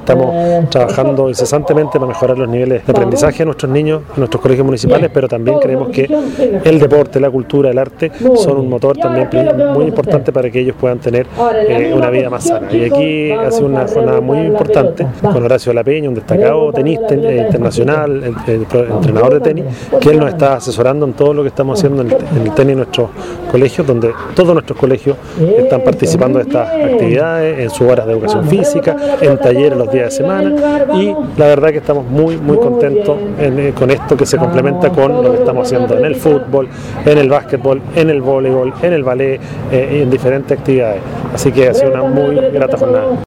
estamos trabajando incesantemente para mejorar los niveles de aprendizaje de nuestros niños en nuestros colegios municipales, pero también creemos que el deporte, la cultura, el arte son un motor también muy importante para que ellos puedan tener una vida más sana. Y aquí ha sido una jornada muy importante con Horacio La Peña, un destacado tenista internacional, entrenador de tenis, que él nos está asesorando en todo lo que estamos haciendo en el tenis en nuestros colegios, donde todos nuestros colegios están participando de estas actividades, en sus horas de educación física, en talleres los días de semana, y la verdad que estamos muy contentos con esto, que se complementa con lo que estamos haciendo en el fútbol, en el básquetbol, en el voleibol, en el ballet y en diferentes actividades. Así que ha sido una muy grata jornada.